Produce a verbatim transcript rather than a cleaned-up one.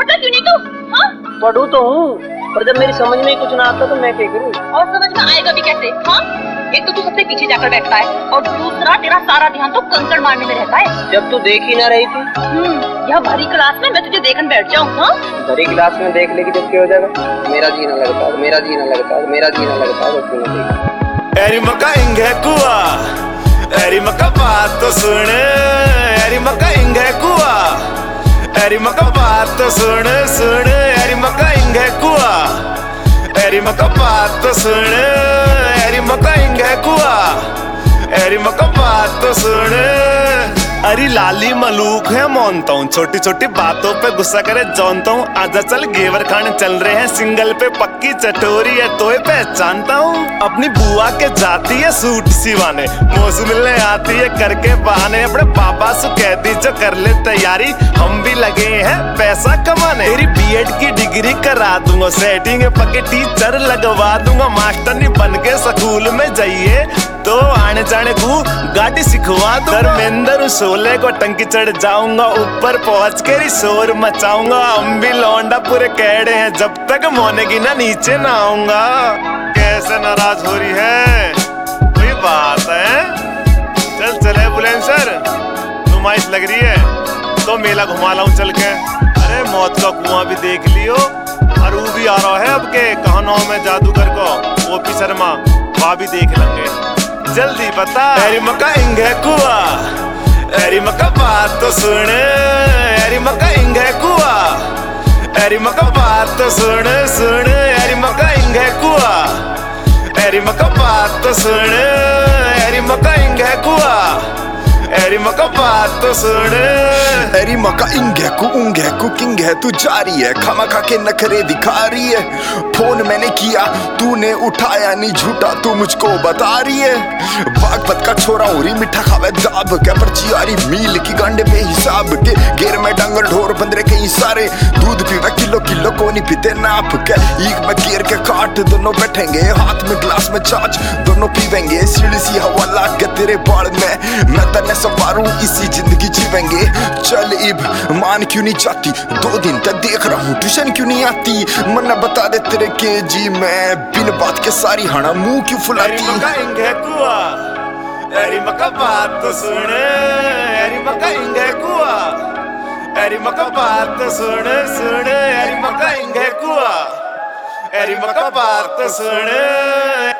पढ़ता क्यों नहीं तू? हाँ? पढ़ू तो हूँ, पर जब मेरी समझ में कुछ ना आता तो मैं क्या करूँ? और समझ में आएगा भी कैसे? हाँ? एक तो तू सबसे पीछे जाकर बैठता है और दूसरा तेरा सारा ध्यान तो कंकड़ मारने में रहता है। जब तू देख ही ना रही थी। हम्म, यह भरी क्लास में मैं तुझे देखने बैठ जाऊँ? हाँ? भरी क्लास में देख लेगी जब क्या हो जाएगा? मेरा जी ना लगता, मेरा जी ना लगता, मेरा जी ना लगता, तो क्यों ना देख? एरी मका इंगे कुआ, एरी मका बात तो सुन, एरी मका इंगे कुआ, एरी मका बात तो सुन सुन, एरी मका इंगे कुआ, एरी मका बात तो सुन, एरी मका इंगे कुआ, एरी मका बात तो सुन। अरे लाली मलूक है मानता हूँ, छोटी छोटी बातों पे गुस्सा करे जानता हूँ। आजा चल घेवर खाने चल रहे हैं, सिंगल पे पक्की चटोरी है तो पहचानता हूँ। अपनी बुआ के जाती है सूट सिवाने, मौसम मिलने आती है करके बहाने। अपने पापा से कहती जो कर ले तैयारी, हम भी लगे हैं पैसा कमाने। तेरी बीएड की डिग्री करा दूंगा, सेटिंग पक्के टीचर लगवा दूंगा। मास्टर नहीं बन के स्कूल में जाइए तो आने जाने को गाड़ी सिखवा दूंगा। धर्मेंद्र शोले को टंकी चढ़ जाऊंगा, ऊपर पहुंच के शोर मचाऊंगा। हम भी लौंडा पूरे कैडे हैं, जब तक मोने की ना नीचे ना आऊंगा। कैसे नाराज हो रही है, कोई बात है? चल चले बुलेंसर, नुमाइश लग रही है तो मेला घुमा लाऊं चल के। अरे मौत का कुआं भी देख लियो, और वो भी आ रहा है अब के कहानों में जादूगर को, ओपी शर्मा, वहाँ भी देख लेंगे। जल्दी बता। एरी मका इंगे कुआ, एरी मका बात तो सुन, एरी मका इंगे कुआ, एरी मका बात तो सुन सुन, एरी मका इंगे कुआ, एरी मका बात तो सुन, एरी मका इंगे कुआ, एरी मका बात तो सुन। एरी मका इंगे कु उंगे कु किंग है तू जारी है, खामा खा के नखरे दिखा रही है। फोन मैंने किया तूने उठाया नहीं, झूठा तू मुझको बता रही है। बागपत का छोरा उरी मिठा खावे दाब के, पर चियारी मील की गांडे पे हिसाब के। गेर में डंगर ढोर बंदरे कई सारे, दूध पीवे किलो किलो को नहीं पीते नाप के। एक में गेर के काट दोनों बैठेंगे, हाथ में ग्लास में छाछ दोनों पीवेंगे। सीढ़ी सी हवा लाग के तेरे बाल में, मैं तने सवारूं इसी जिंदगी जीवेंगे। चल इब मान क्यों नहीं जाती, दो दिन तक देख रहा हूँ ट्यूशन क्यों नहीं आती। मन्ना बता दे तेरे के जी मैं बिन बात के सारी हना मुंह क्यों फुलाती। एरी मका इंगे कुआ, एरी मका बात तो सुन, एरी मका इंगे कुआ, एरी मका बात तो सुन सुन, एरी मका इंगे कुआ, एरी मका बात तो सुन।